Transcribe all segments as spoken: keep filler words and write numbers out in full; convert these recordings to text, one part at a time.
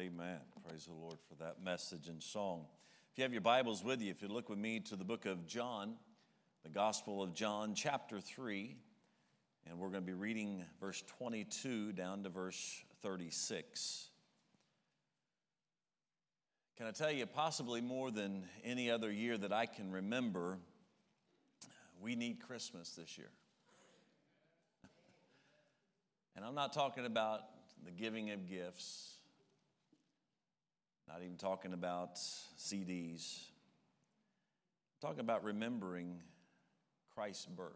Amen. Praise the Lord for that message and song. If you have your Bibles with you, if you look with me to the book of John, the Gospel of John, chapter three, and we're going to be reading verse twenty-two down to verse thirty-six. Can I tell you, possibly more than any other year that I can remember, we need Christmas this year. And I'm not talking about the giving of gifts, not even talking about C Ds. I'm talking about remembering Christ's birth.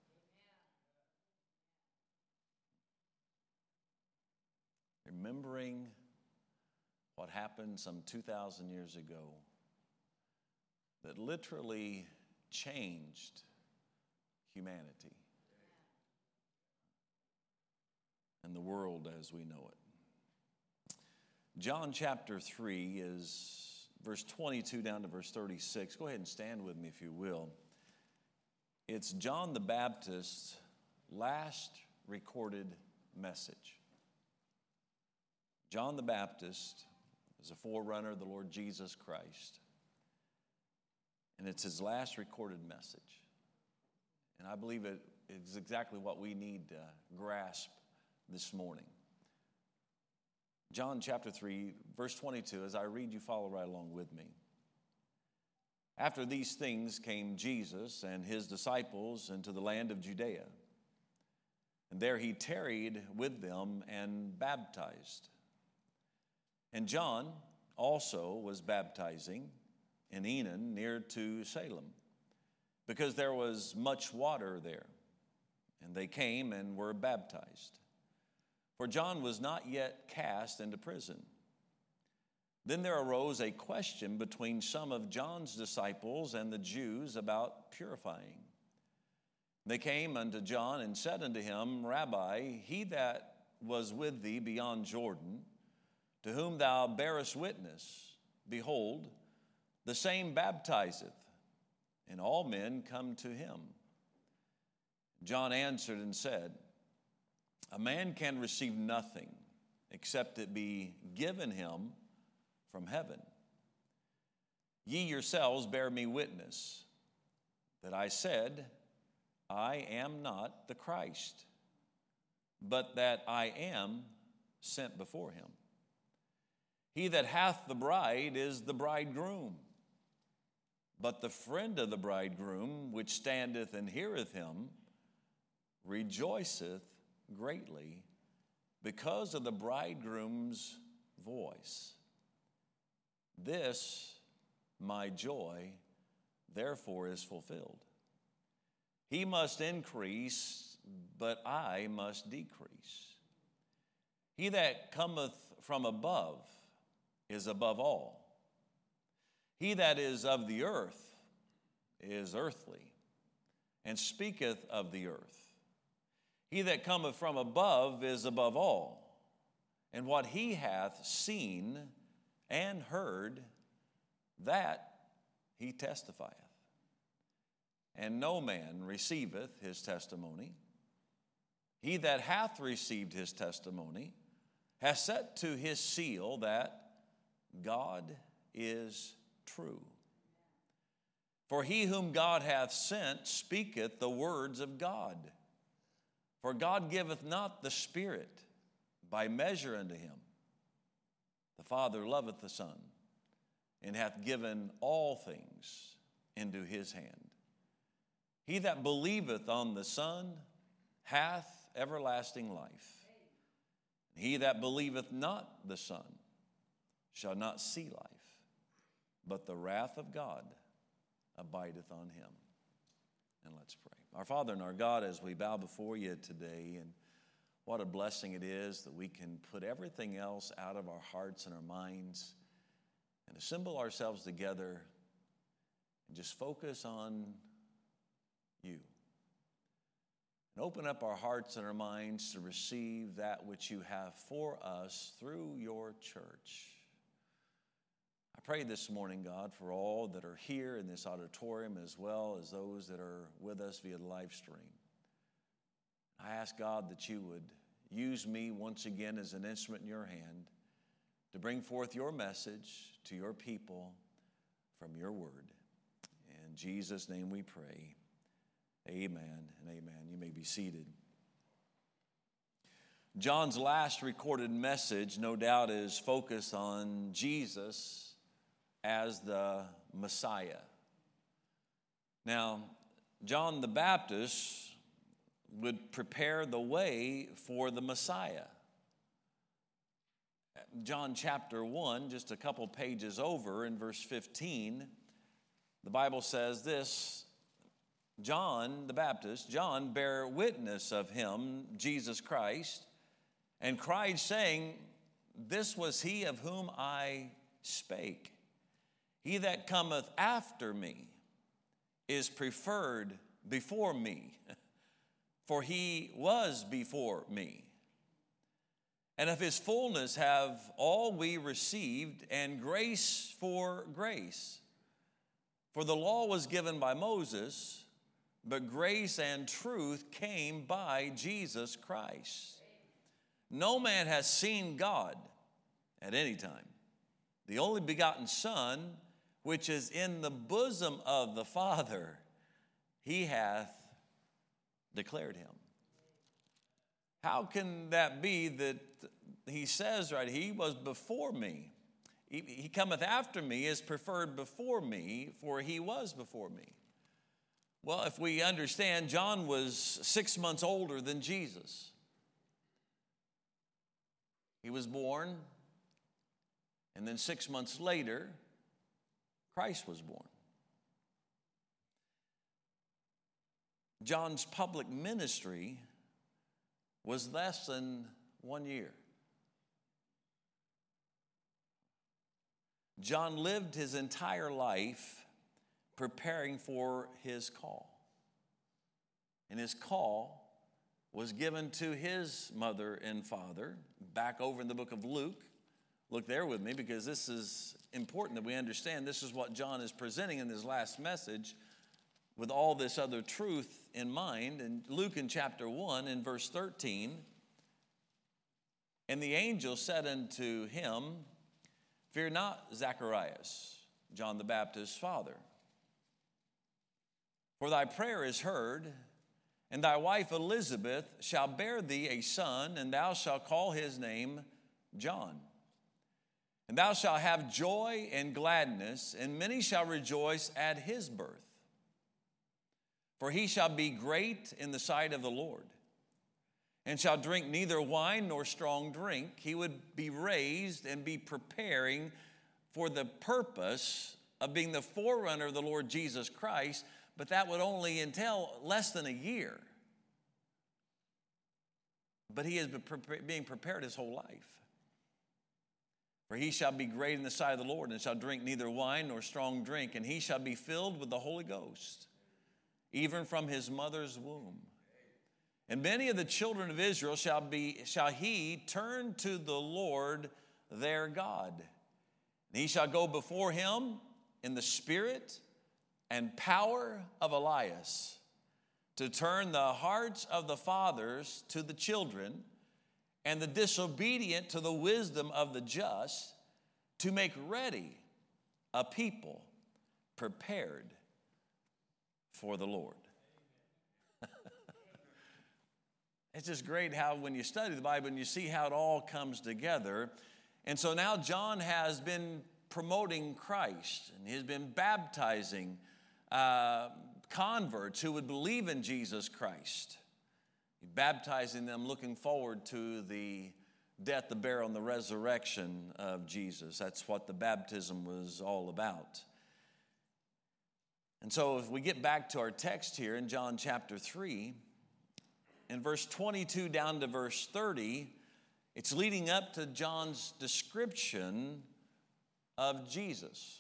Remembering what happened some two thousand years ago that literally changed humanity and the world as we know it. John chapter three is verse twenty-two down to verse thirty-six. Go ahead and stand with me if you will. It's John the Baptist's last recorded message. John the Baptist is a forerunner of the Lord Jesus Christ. And it's his last recorded message. And I believe it is exactly what we need to grasp this morning. John chapter three, verse twenty-two, as I read, you follow right along with me. After these things came Jesus and his disciples into the land of Judea. And there he tarried with them and baptized. And John also was baptizing in Enon near to Salem, because there was much water there. And they came and were baptized. For John was not yet cast into prison. Then there arose a question between some of John's disciples and the Jews about purifying. They came unto John and said unto him, Rabbi, he that was with thee beyond Jordan, to whom thou bearest witness, behold, the same baptizeth, and all men come to him. John answered and said, A man can receive nothing except it be given him from heaven. Ye yourselves bear me witness that I said, I am not the Christ, but that I am sent before him. He that hath the bride is the bridegroom. But the friend of the bridegroom, which standeth and heareth him, rejoiceth greatly because of the bridegroom's voice. This my joy therefore is fulfilled. He must increase, but I must decrease. He that cometh from above is above all. He that is of the earth is earthly, and speaketh of the earth. He that cometh from above is above all, and what he hath seen and heard, that he testifieth. And no man receiveth his testimony. He that hath received his testimony hath set to his seal that God is true. For he whom God hath sent speaketh the words of God. For God giveth not the Spirit by measure unto him. The Father loveth the Son, and hath given all things into his hand. He that believeth on the Son hath everlasting life. He that believeth not the Son shall not see life, but the wrath of God abideth on him. And let's pray. Our Father and our God, as we bow before you today, and what a blessing it is that we can put everything else out of our hearts and our minds and assemble ourselves together and just focus on you. And open up our hearts and our minds to receive that which you have for us through your church. I pray this morning, God, for all that are here in this auditorium as well as those that are with us via the live stream. I ask, God, that you would use me once again as an instrument in your hand to bring forth your message to your people from your word. In Jesus' name we pray. Amen and amen. You may be seated. John's last recorded message, no doubt, is focused on Jesus as the Messiah. Now, John the Baptist would prepare the way for the Messiah. John chapter one, just a couple pages over in verse fifteen, the Bible says this: John the Baptist, John bare witness of him, Jesus Christ, and cried, saying, This was he of whom I spake. He that cometh after me is preferred before me, for he was before me. And of his fullness have all we received, and grace for grace. For the law was given by Moses, but grace and truth came by Jesus Christ. No man has seen God at any time. The only begotten Son, which is in the bosom of the Father, he hath declared him. How can that be that he says, right, he was before me? He, he cometh after me is preferred before me, for he was before me. Well, if we understand, John was six months older than Jesus. He was born, and then six months later, Christ was born. John's public ministry was less than one year. John lived his entire life preparing for his call. And his call was given to his mother and father. Back over in the book of Luke. Look there with me, because this is important that we understand. This is what John is presenting in his last message with all this other truth in mind. And Luke in chapter one in verse thirteen, and the angel said unto him, Fear not, Zacharias, John the Baptist's father, for thy prayer is heard, and thy wife Elizabeth shall bear thee a son, and thou shalt call his name John. And thou shalt have joy and gladness, and many shall rejoice at his birth. For he shall be great in the sight of the Lord, and shall drink neither wine nor strong drink. He would be raised and be preparing for the purpose of being the forerunner of the Lord Jesus Christ, but that would only entail less than a year. But he has been being prepared his whole life. For he shall be great in the sight of the Lord, and shall drink neither wine nor strong drink, and he shall be filled with the Holy Ghost, even from his mother's womb. And many of the children of Israel shall be shall he turn to the Lord their God. And he shall go before him in the spirit and power of Elias, to turn the hearts of the fathers to the children, and the disobedient to the wisdom of the just, to make ready a people prepared for the Lord. It's just great how when you study the Bible and you see how it all comes together. And so now John has been promoting Christ, and he's been baptizing uh, converts who would believe in Jesus Christ. He's baptizing them looking forward to the death, the burial, and the resurrection of Jesus. That's what the baptism was all about. And so if we get back to our text here in John chapter three, in verse twenty-two down to verse thirty, it's leading up to John's description of Jesus.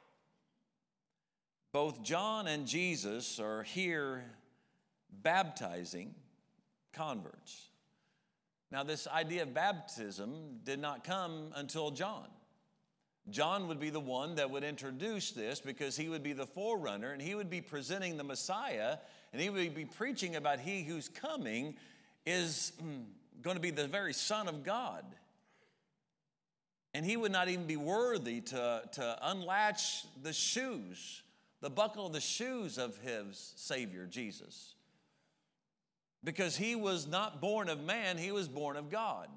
Both John and Jesus are here baptizing converts. Now, this idea of baptism did not come until John. John would be the one that would introduce this, because he would be the forerunner, and he would be presenting the Messiah, and he would be preaching about he who's coming is going to be the very Son of God. And he would not even be worthy to, to unlatch the shoes, the buckle of the shoes of his Savior, Jesus. Because he was not born of man, he was born of God.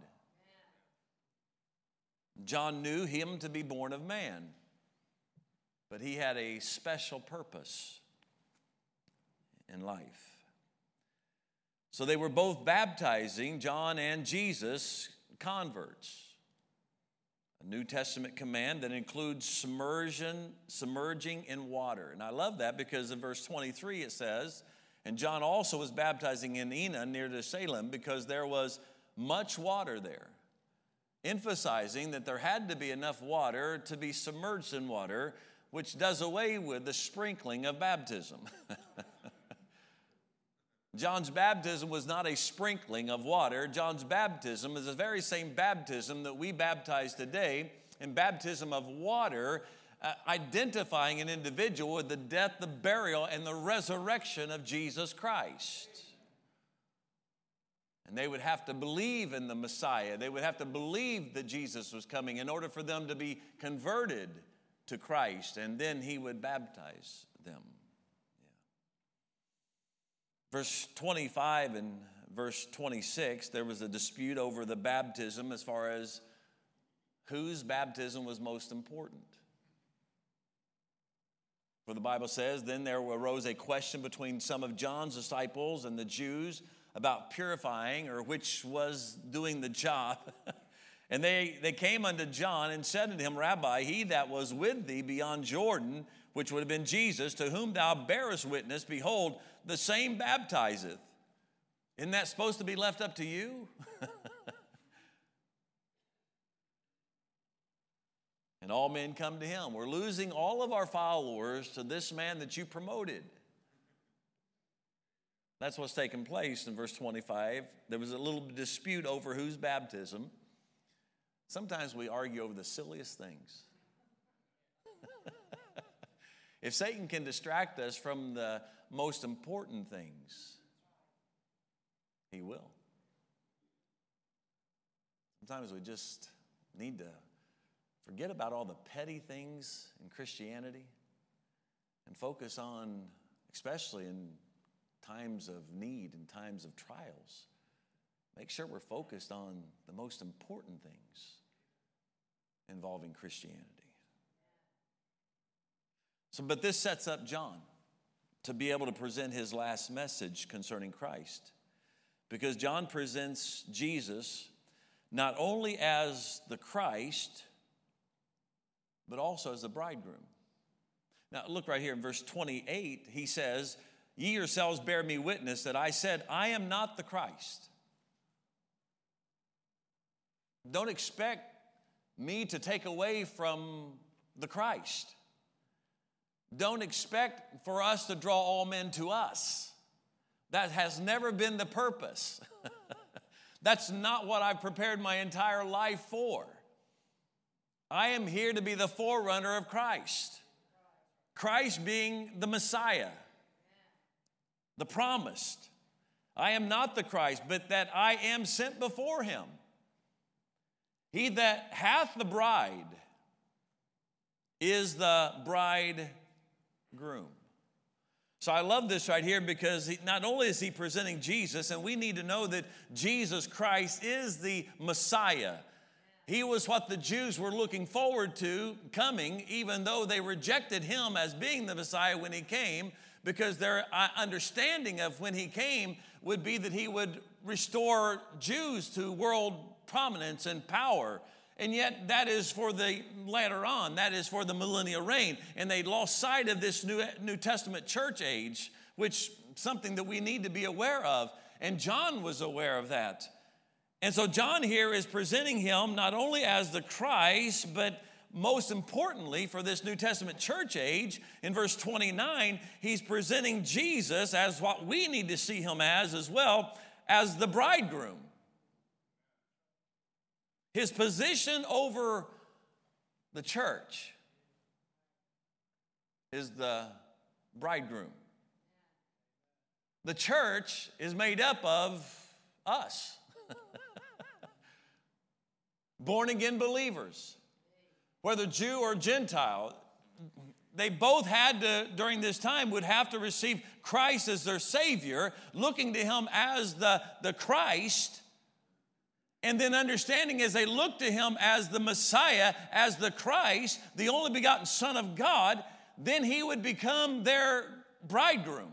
John knew him to be born of man, but he had a special purpose in life. So they were both baptizing, John and Jesus, converts. A New Testament command that includes submersion, submerging in water. And I love that because in verse twenty-three it says, and John also was baptizing in Enna near to Salem because there was much water there, emphasizing that there had to be enough water to be submerged in water, which does away with the sprinkling of baptism. John's baptism was not a sprinkling of water. John's baptism is the very same baptism that we baptize today, in baptism of water, uh, identifying an individual with the death, the burial, and the resurrection of Jesus Christ. And they would have to believe in the Messiah. They would have to believe that Jesus was coming in order for them to be converted to Christ, and then he would baptize them. Verse twenty-five and verse twenty-six, there was a dispute over the baptism as far as whose baptism was most important. For the Bible says, then there arose a question between some of John's disciples and the Jews about purifying, or which was doing the job. And they, they came unto John and said unto him, Rabbi, he that was with thee beyond Jordan, which would have been Jesus, to whom thou bearest witness, behold, the same baptizeth. Isn't that supposed to be left up to you? And all men come to him. We're losing all of our followers to this man that you promoted. That's what's taking place in verse twenty-five. There was a little dispute over whose baptism. Sometimes we argue over the silliest things. If Satan can distract us from the most important things, he will. Sometimes we just need to forget about all the petty things in Christianity and focus on, especially in times of need and times of trials, make sure we're focused on the most important things involving Christianity. So, but this sets up John to be able to present his last message concerning Christ, because John presents Jesus not only as the Christ, but also as the bridegroom. Now, look right here in verse twenty-eight, he says, ye yourselves bear me witness that I said, I am not the Christ. Don't expect me to take away from the Christ. Don't expect for us to draw all men to us. That has never been the purpose. That's not what I've prepared my entire life for. I am here to be the forerunner of Christ. Christ being the Messiah, the promised. I am not the Christ, but that I am sent before him. He that hath the bride is the bridegroom. So I love this right here because he, not only is he presenting Jesus, and we need to know that Jesus Christ is the Messiah. He was what the Jews were looking forward to coming, even though they rejected him as being the Messiah when he came, because their understanding of when he came would be that he would restore Jews to world prominence and power. And yet that is for the later on, that is for the millennial reign. And they lost sight of this New, New Testament church age, which something that we need to be aware of. And John was aware of that. And so John here is presenting him not only as the Christ, but most importantly for this New Testament church age, in verse twenty-nine, he's presenting Jesus as what we need to see him as as well, as the bridegroom. His position over the church is the bridegroom. The church is made up of us. Born again believers, whether Jew or Gentile. They both had to, during this time, would have to receive Christ as their Savior, looking to Him as the, the Christ, and then understanding as they look to Him as the Messiah, as the Christ, the only begotten Son of God, then He would become their bridegroom.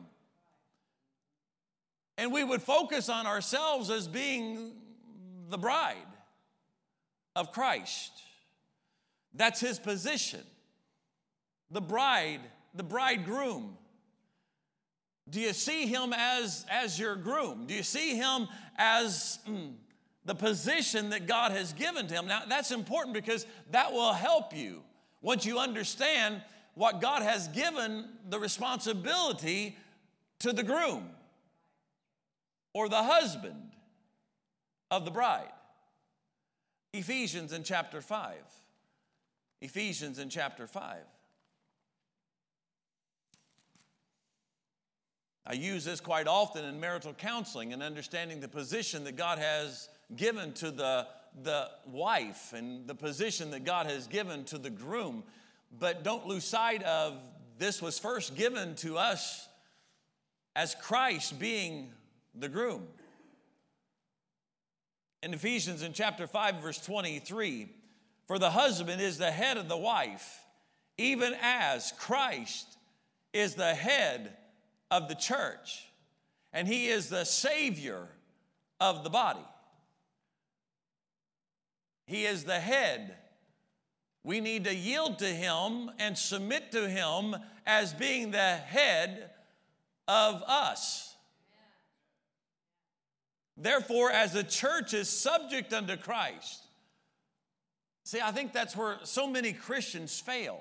And we would focus on ourselves as being the bride of Christ. That's His position. The bride, the bridegroom. Do you see Him as, as your groom? Do you see Him as mm, the position that God has given to Him? Now, that's important because that will help you once you understand what God has given the responsibility to the groom or the husband of the bride. Ephesians in chapter five. Ephesians in chapter five. I use this quite often in marital counseling and understanding the position that God has given to the, the wife and the position that God has given to the groom. But don't lose sight of this was first given to us as Christ being the groom. In Ephesians in chapter five, verse twenty-three, for the husband is the head of the wife, even as Christ is the head of the church, and He is the Savior of the body. He is the head. We need to yield to Him and submit to Him as being the head of us. Therefore, as the church is subject unto Christ. See, I think that's where so many Christians fail.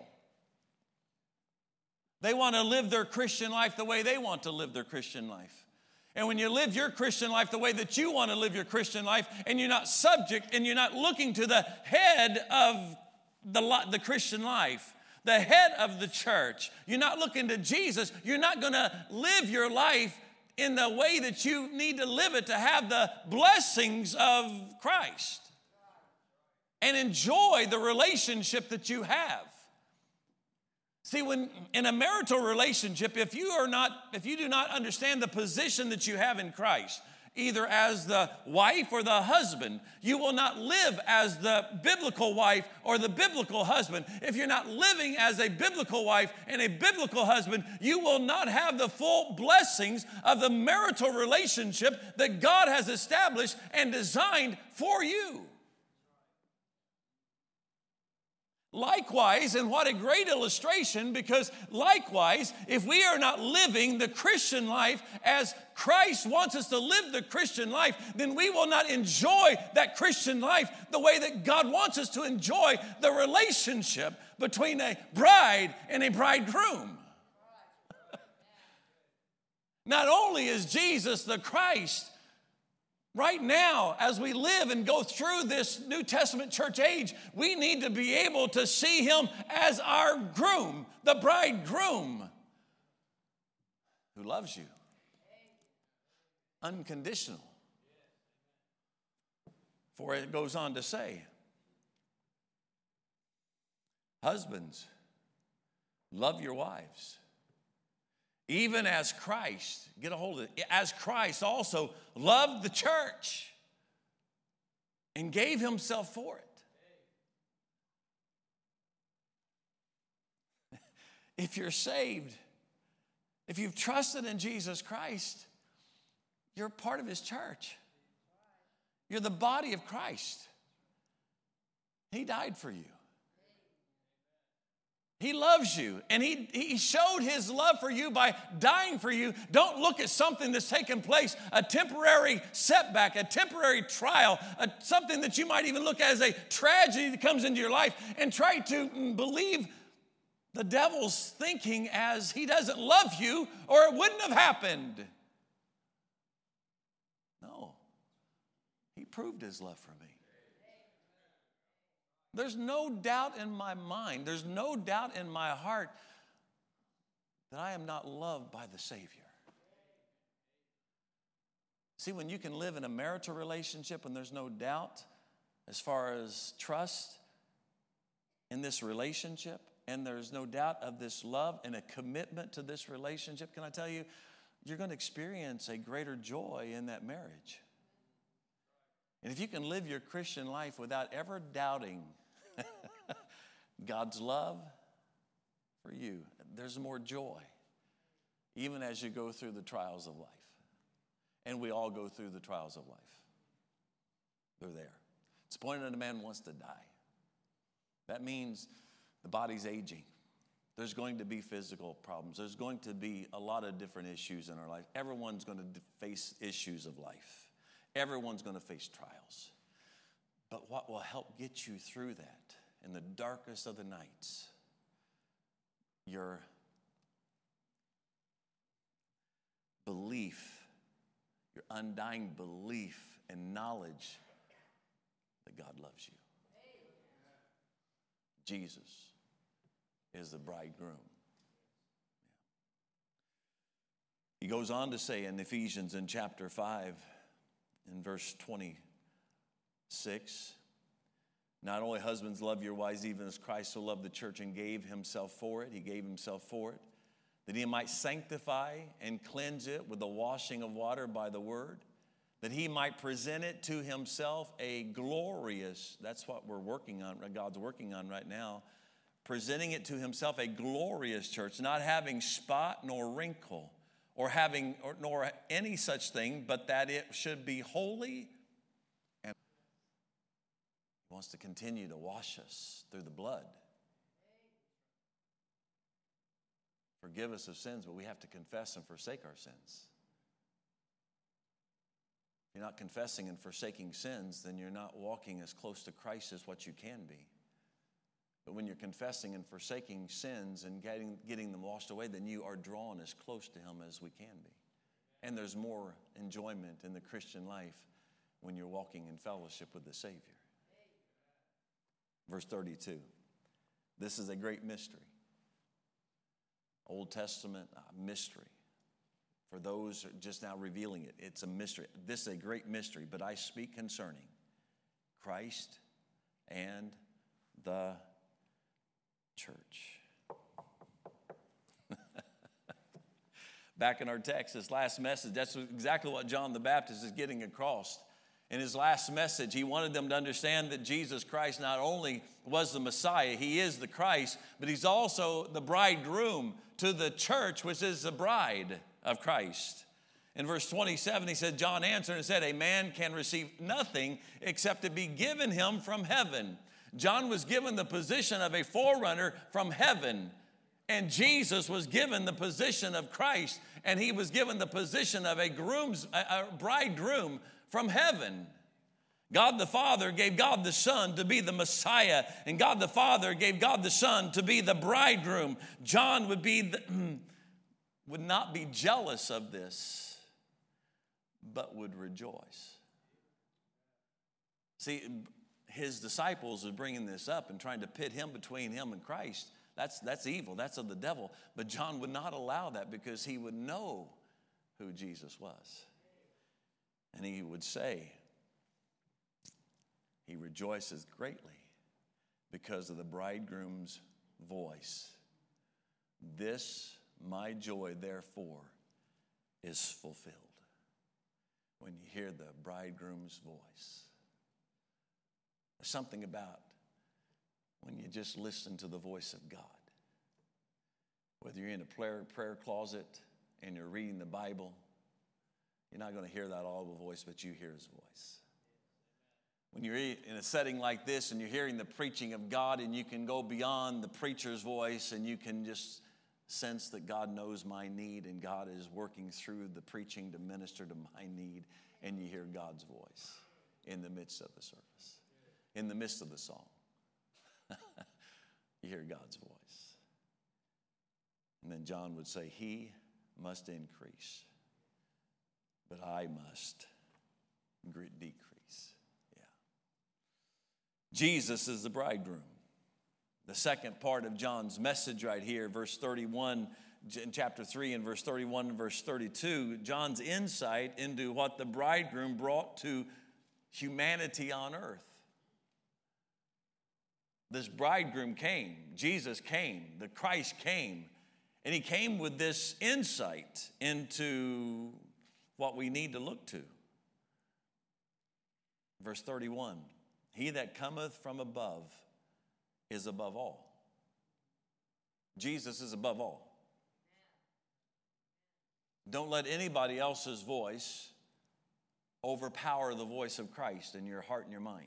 They want to live their Christian life the way they want to live their Christian life. And when you live your Christian life the way that you want to live your Christian life, and you're not subject and you're not looking to the head of the, the Christian life, the head of the church, you're not looking to Jesus, you're not going to live your life in the way that you need to live it to have the blessings of Christ and enjoy the relationship that you have. See, when in a marital relationship, if you are not, if you do not understand the position that you have in Christ, either as the wife or the husband, you will not live as the biblical wife or the biblical husband. If you're not living as a biblical wife and a biblical husband, you will not have the full blessings of the marital relationship that God has established and designed for you. Likewise, and what a great illustration, because likewise, if we are not living the Christian life as Christ wants us to live the Christian life, then we will not enjoy that Christian life the way that God wants us to enjoy the relationship between a bride and a bridegroom. Not only is Jesus the Christ, right now, as we live and go through this New Testament church age, we need to be able to see Him as our groom, the bridegroom, who loves you. Unconditional. For it goes on to say, husbands, love your wives. Even as Christ, get a hold of it, as Christ also loved the church and gave Himself for it. If you're saved, if you've trusted in Jesus Christ, you're part of His church. You're the body of Christ. He died for you. He loves you, and he, he showed His love for you by dying for you. Don't look at something that's taken place, a temporary setback, a temporary trial, a, something that you might even look at as a tragedy that comes into your life, and try to believe the devil's thinking as he doesn't love you or it wouldn't have happened. No, He proved His love for me. There's no doubt in my mind, there's no doubt in my heart that I am not loved by the Savior. See, when you can live in a marital relationship and there's no doubt as far as trust, in this relationship, and there's no doubt of this love and a commitment to this relationship, can I tell you, you're going to experience a greater joy in that marriage. And if you can live your Christian life without ever doubting God's love for you, there's more joy, even as you go through the trials of life. And we all go through the trials of life. They're there. It's appointed that a man wants to die. That means the body's aging. There's going to be physical problems. There's going to be a lot of different issues in our life. Everyone's going to face issues of life. Everyone's going to face trials. But what will help get you through that in the darkest of the nights? Your belief, your undying belief and knowledge that God loves you. Jesus is the bridegroom. He goes on to say in Ephesians in chapter five, in verse twenty-six, not only husbands love your wives even as Christ so loved the church and gave himself for it. He gave himself for it, that he might sanctify and cleanse it with the washing of water by the word, that he might present it to himself a glorious, that's what we're working on, God's working on right now, presenting it to himself a glorious church, not having spot nor wrinkle, or having or, nor any such thing, but that it should be holy. And he wants to continue to wash us through the blood. Forgive us of sins, but we have to confess and forsake our sins. If you're not confessing and forsaking sins, then you're not walking as close to Christ as what you can be. But when you're confessing and forsaking sins and getting, getting them washed away, then you are drawn as close to him as we can be. And there's more enjoyment in the Christian life when you're walking in fellowship with the Savior. Verse thirty-two, this is a great mystery. Old Testament uh, mystery. For those who are just now revealing it, it's a mystery. This is a great mystery, but I speak concerning Christ and the church. Back in our text, this last message, that's exactly what John the Baptist is getting across. In his last message, he wanted them to understand that Jesus Christ not only was the Messiah, he is the Christ, but he's also the bridegroom to the church, which is the bride of Christ. In verse twenty-seven, he said, John answered and said, a man can receive nothing except it be given him from heaven. John was given the position of a forerunner from heaven, and Jesus was given the position of Christ, and he was given the position of a groom's, a bridegroom from heaven. God the Father gave God the Son to be the Messiah, and God the Father gave God the Son to be the bridegroom. John would be the, would not be jealous of this, but would rejoice. See, his disciples are bringing this up and trying to pit him between him and Christ. That's, that's evil. That's of the devil. But John would not allow that because he would know who Jesus was. And he would say, he rejoices greatly because of the bridegroom's voice. This, my joy, therefore, is fulfilled. When you hear the bridegroom's voice. There's something about when you just listen to the voice of God. Whether you're in a prayer, prayer closet and you're reading the Bible, you're not going to hear that audible voice, but you hear his voice. When you're in a setting like this and you're hearing the preaching of God and you can go beyond the preacher's voice and you can just sense that God knows my need and God is working through the preaching to minister to my need, and you hear God's voice in the midst of the service, in the midst of the song. You hear God's voice. And then John would say, he must increase, but I must decrease. Yeah. Jesus is the bridegroom. The second part of John's message right here, verse thirty-one, in chapter three and verse thirty-one and verse thirty-two, John's insight into what the bridegroom brought to humanity on earth. This bridegroom came. Jesus came. The Christ came. And he came with this insight into what we need to look to. Verse thirty-one, he that cometh from above is above all. Jesus is above all. Don't let anybody else's voice overpower the voice of Christ in your heart and your mind.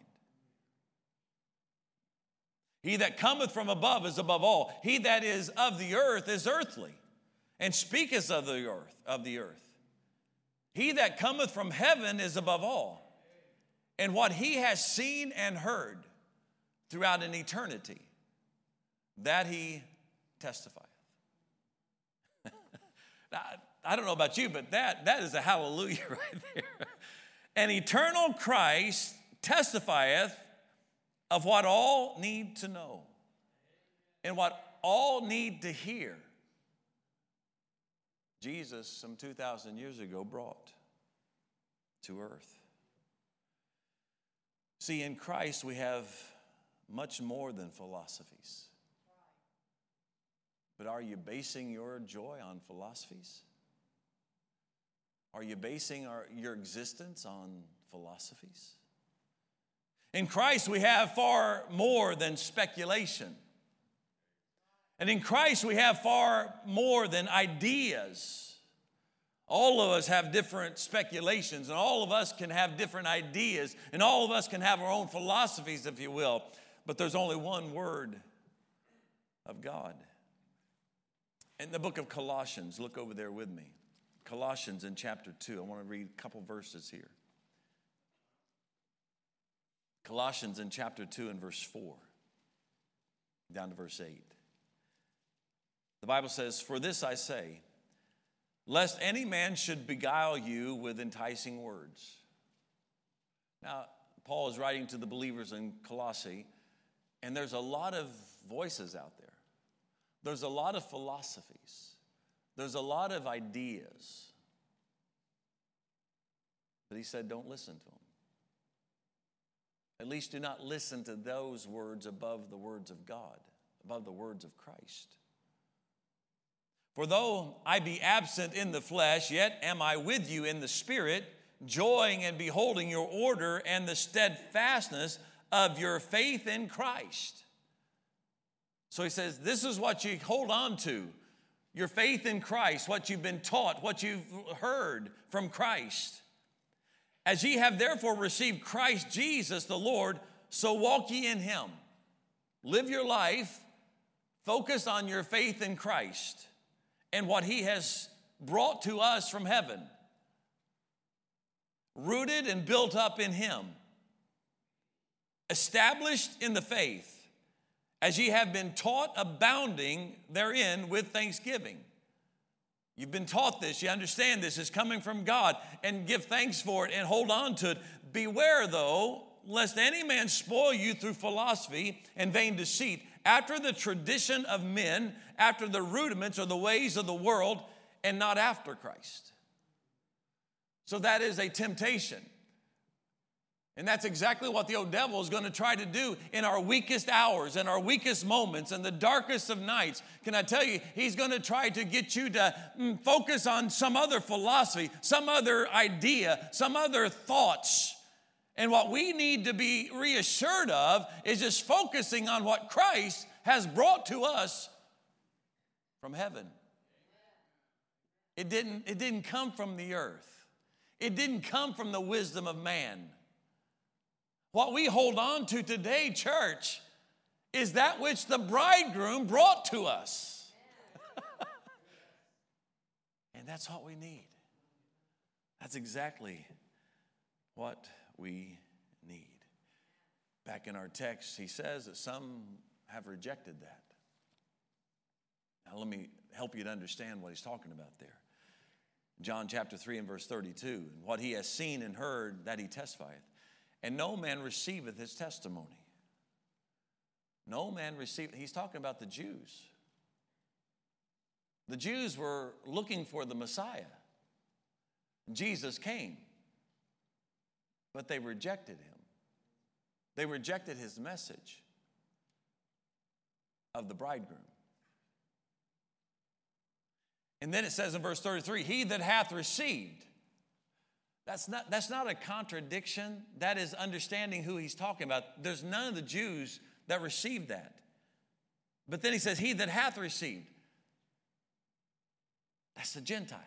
He that cometh from above is above all. He that is of the earth is earthly, and speaketh of the earth, of the earth. He that cometh from heaven is above all. And what he has seen and heard throughout an eternity, that he testifieth. Now, I don't know about you, but that, that is a hallelujah right there. An eternal Christ testifieth of what all need to know and what all need to hear. Jesus, some two thousand years ago, brought to earth. See, in Christ we have much more than philosophies. But are you basing your joy on philosophies? Are you basing our, your existence on philosophies? In Christ we have far more than speculation. And in Christ we have far more than ideas. All of us have different speculations, and all of us can have different ideas, and all of us can have our own philosophies, if you will. But there's only one word of God. In the book of Colossians, look over there with me. Colossians in chapter two. I want to read a couple verses here. Colossians in chapter two and verse four, down to verse eight. The Bible says, "For this I say, lest any man should beguile you with enticing words." Now, Paul is writing to the believers in Colossae, and there's a lot of voices out there. There's a lot of philosophies. There's a lot of ideas. But he said, don't listen to them. At least do not listen to those words above the words of God, above the words of Christ. "For though I be absent in the flesh, yet am I with you in the spirit, joying and beholding your order and the steadfastness of your faith in Christ." So he says, this is what you hold on to. Your faith in Christ, what you've been taught, what you've heard from Christ. "As ye have therefore received Christ Jesus the Lord, so walk ye in him." Live your life focused on your faith in Christ and what he has brought to us from heaven. Rooted and built up in him. Established in the faith, as ye have been taught, abounding therein with thanksgiving. You've been taught this, you understand this is coming from God, and give thanks for it and hold on to it. "Beware, though, lest any man spoil you through philosophy and vain deceit, after the tradition of men, after the rudiments or the ways of the world, and not after Christ." So that is a temptation. And that's exactly what the old devil is going to try to do in our weakest hours, in our weakest moments, in the darkest of nights. Can I tell you, he's going to try to get you to mm, focus on some other philosophy, some other idea, some other thoughts. And what we need to be reassured of is just focusing on what Christ has brought to us from heaven. It didn't, it didn't come from the earth. It didn't come from the wisdom of man. What we hold on to today, church, is that which the bridegroom brought to us. And that's what we need. That's exactly what we need. Back in our text, he says that some have rejected that. Now, let me help you to understand what he's talking about there. John chapter three and verse thirty-two. "What he has seen and heard, that he testifieth. And no man receiveth his testimony." No man receiveth. He's talking about the Jews. The Jews were looking for the Messiah. Jesus came. But they rejected him. They rejected his message. of the bridegroom. And then it says in verse thirty-three, he that hath received. That's not, that's not a contradiction. That is understanding who he's talking about. There's none of the Jews that received that. But then he says, he that hath received. That's the Gentiles.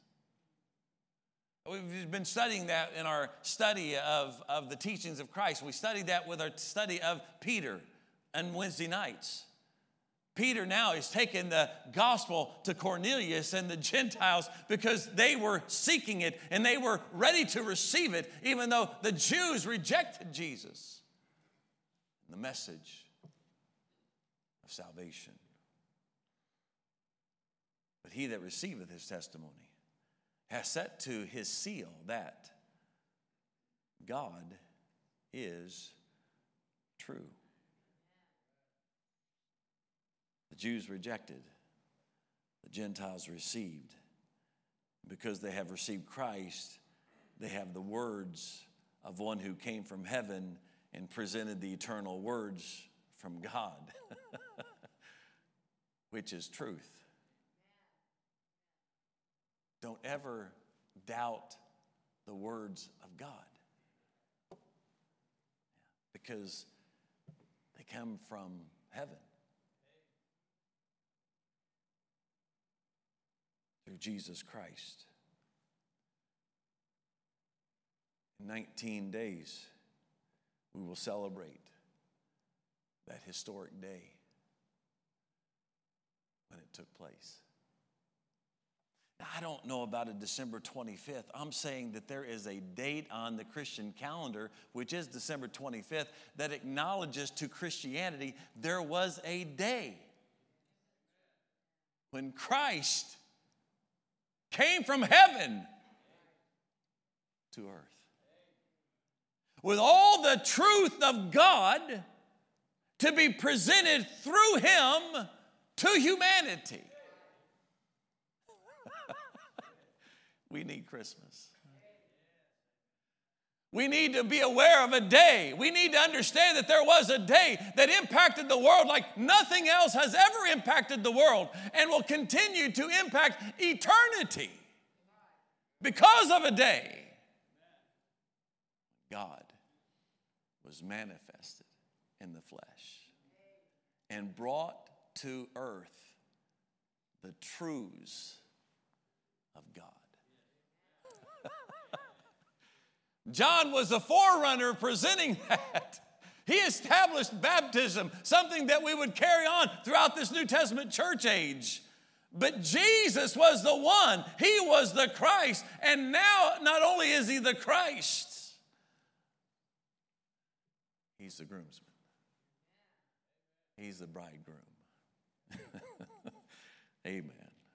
We've been studying that in our study of, of the teachings of Christ. We studied that with our study of Peter on Wednesday nights. Peter now is taking the gospel to Cornelius and the Gentiles because they were seeking it and they were ready to receive it, even though the Jews rejected Jesus. The message of salvation. But he that receiveth his testimony has set to his seal that God is true. The Jews rejected, the Gentiles received. Because they have received Christ, they have the words of one who came from heaven and presented the eternal words from God, which is truth. Don't ever doubt the words of God, because they come from heaven through Jesus Christ. In nineteen days, we will celebrate that historic day when it took place. Now, I don't know about a December twenty-fifth. I'm saying that there is a date on the Christian calendar, which is December twenty-fifth, that acknowledges to Christianity there was a day when Christ came from heaven to earth with all the truth of God to be presented through him to humanity. We need Christmas. We need to be aware of a day. We need to understand that there was a day that impacted the world like nothing else has ever impacted the world and will continue to impact eternity because of a day. God was manifested in the flesh and brought to earth the truths of God. John was the forerunner presenting that. He established baptism, something that we would carry on throughout this New Testament church age. But Jesus was the one. He was the Christ. And now, not only is he the Christ, he's the groomsman. He's the bridegroom. Amen.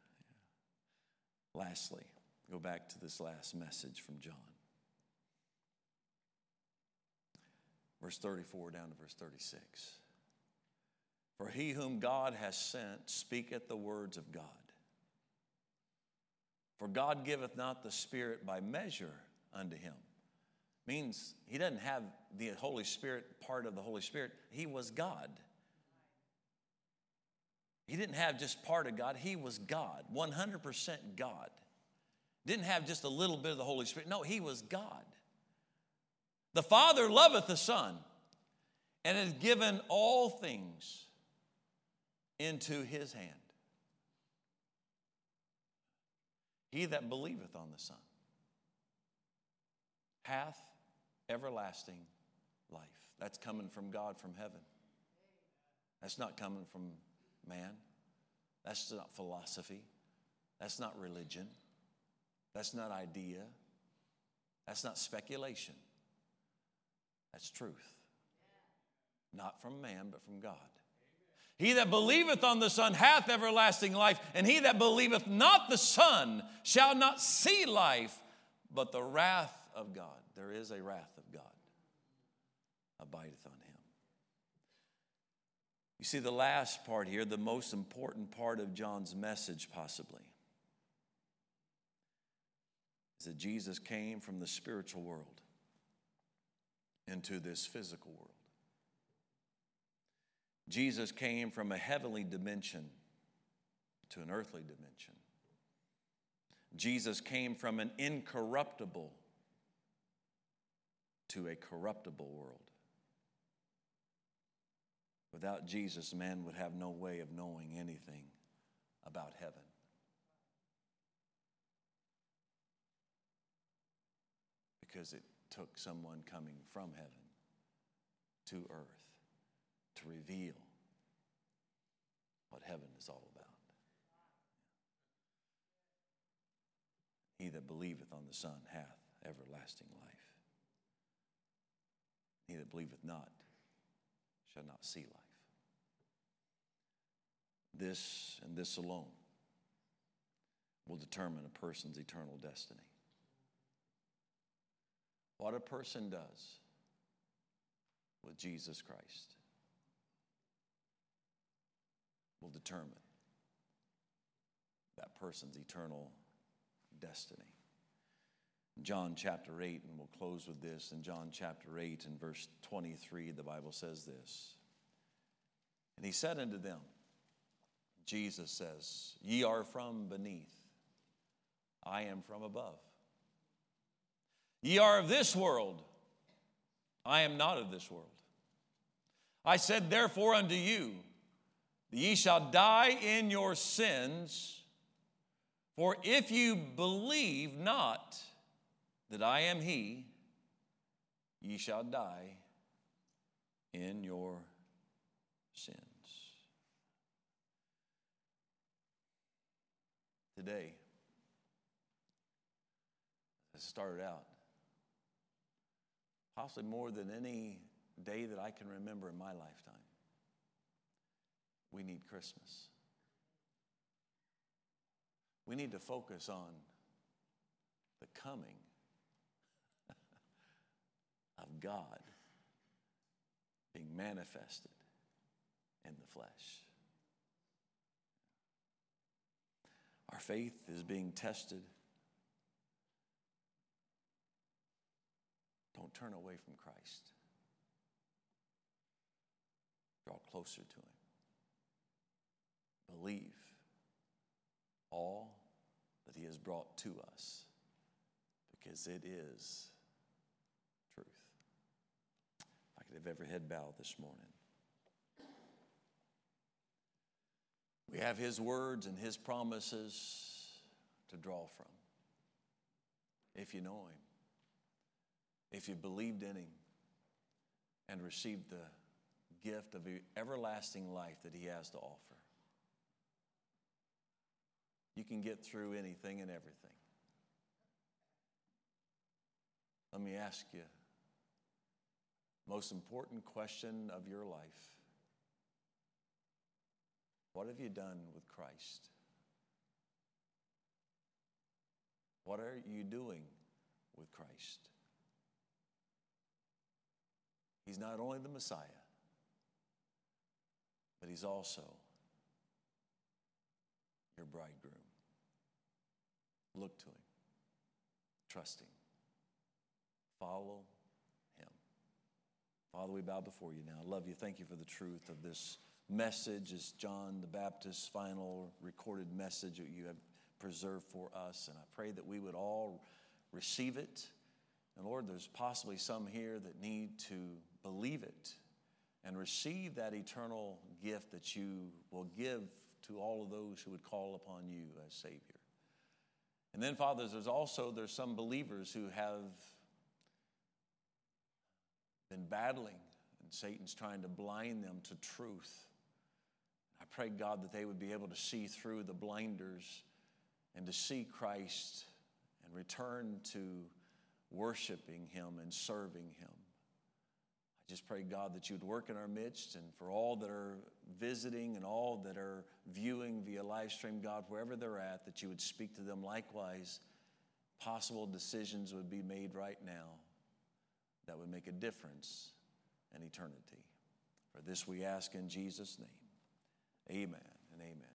Lastly, go back to this last message from John. Verse thirty-four down to verse thirty-six. For he whom God has sent speaketh the words of God. For God giveth not the Spirit by measure unto him. Means he doesn't have the Holy Spirit, part of the Holy Spirit. He was God. He didn't have just part of God. He was God, one hundred percent God. Didn't have just a little bit of the Holy Spirit. No, he was God. The Father loveth the Son and has given all things into his hand. He that believeth on the Son hath everlasting life. That's coming from God from heaven. That's not coming from man. That's not philosophy. That's not religion. That's not idea. That's not speculation. That's truth. Not from man, but from God. He that believeth on the Son hath everlasting life, and he that believeth not the Son shall not see life, but the wrath of God. There is a wrath of God abideth on him. You see, the last part here, the most important part of John's message possibly, is that Jesus came from the spiritual world into this physical world. Jesus came from a heavenly dimension to an earthly dimension. Jesus came from an incorruptible to a corruptible world. Without Jesus, man would have no way of knowing anything about heaven. Because it took someone coming from heaven to earth to reveal what heaven is all about. He that believeth on the Son hath everlasting life. He that believeth not shall not see life. This and this alone will determine a person's eternal destiny. What a person does with Jesus Christ will determine that person's eternal destiny. In John chapter eight, and we'll close with this, in John chapter eight and verse twenty-three, the Bible says this. And he said unto them, Jesus says, ye are from beneath, I am from above. Ye are of this world, I am not of this world. I said therefore unto you, that ye shall die in your sins, for if you believe not that I am he, ye shall die in your sins. Today, as it started out, possibly more than any day that I can remember in my lifetime, we need Christmas. We need to focus on the coming of God being manifested in the flesh. Our faith is being tested. Don't turn away from Christ. Draw closer to him. Believe all that he has brought to us, because it is truth. If I could have every head bowed this morning. We have his words and his promises to draw from. If you know him, if you believed in him and received the gift of everlasting life that he has to offer, you can get through anything and everything. Let me ask you, most important question of your life. What have you done with Christ? What are you doing with Christ? He's not only the Messiah, but he's also your bridegroom. Look to him. Trust him. Follow him. Father, we bow before you now. I love you. Thank you for the truth of this message, as John the Baptist's final recorded message that you have preserved for us. And I pray that we would all receive it. And Lord, there's possibly some here that need to believe it and receive that eternal gift that you will give to all of those who would call upon you as Savior. And then, Father, there's also there's some believers who have been battling, and Satan's trying to blind them to truth. I pray, God, that they would be able to see through the blinders and to see Christ and return to worshiping him and serving him. I just pray, God, that you would work in our midst, and for all that are visiting and all that are viewing via live stream, God, wherever they're at, that you would speak to them. Likewise, possible decisions would be made right now that would make a difference in eternity. For this we ask in Jesus' name. Amen and amen.